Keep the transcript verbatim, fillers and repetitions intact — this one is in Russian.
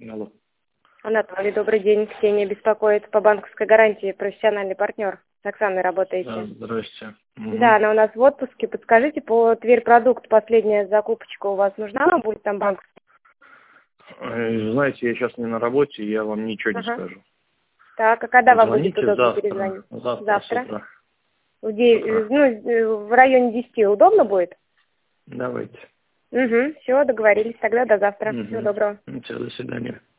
Алло. Анатолий, добрый день. Ксения беспокоит по банковской гарантии, профессиональный партнер. С Оксаной работаете? Да, здрасте. Угу. Да, она у нас в отпуске. Подскажите, по Тверь-продукт последняя закупочка у вас нужна? Нам будет там банк? Знаете, я сейчас не на работе, я вам ничего ага. не скажу. Так, а когда Позвоните вам будет удобно завтра. перезвонить? Завтра, Завтра. с утра. В, де... ну, в районе десяти удобно будет? Давайте. Угу, все, договорились. Тогда до завтра. Угу. Всего доброго. Все, до свидания.